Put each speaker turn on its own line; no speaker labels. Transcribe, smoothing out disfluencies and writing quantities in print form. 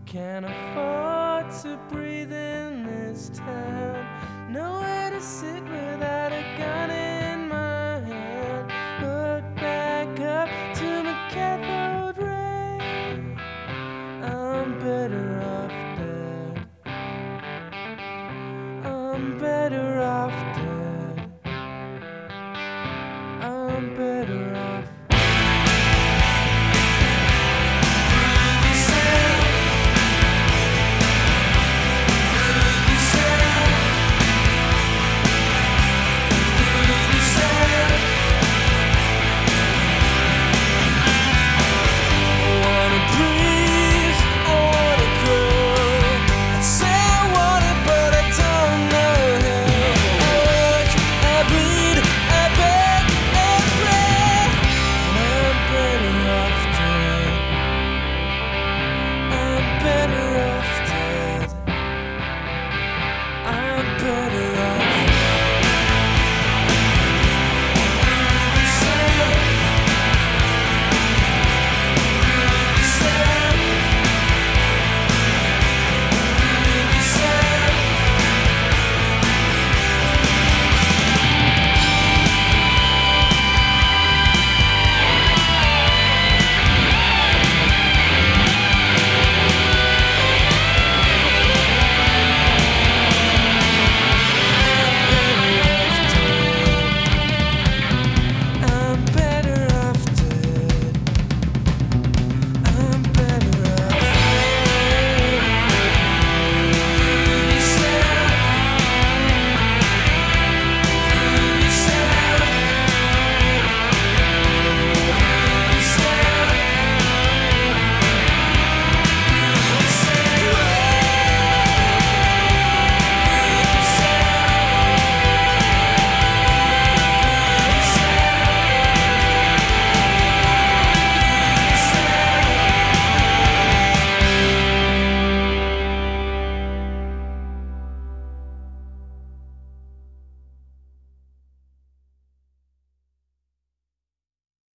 Can't afford to breathe in this town. Nowhere to sit without a gun in my hand. Look back up to my cathode ray. I'm better off dead. I'm better off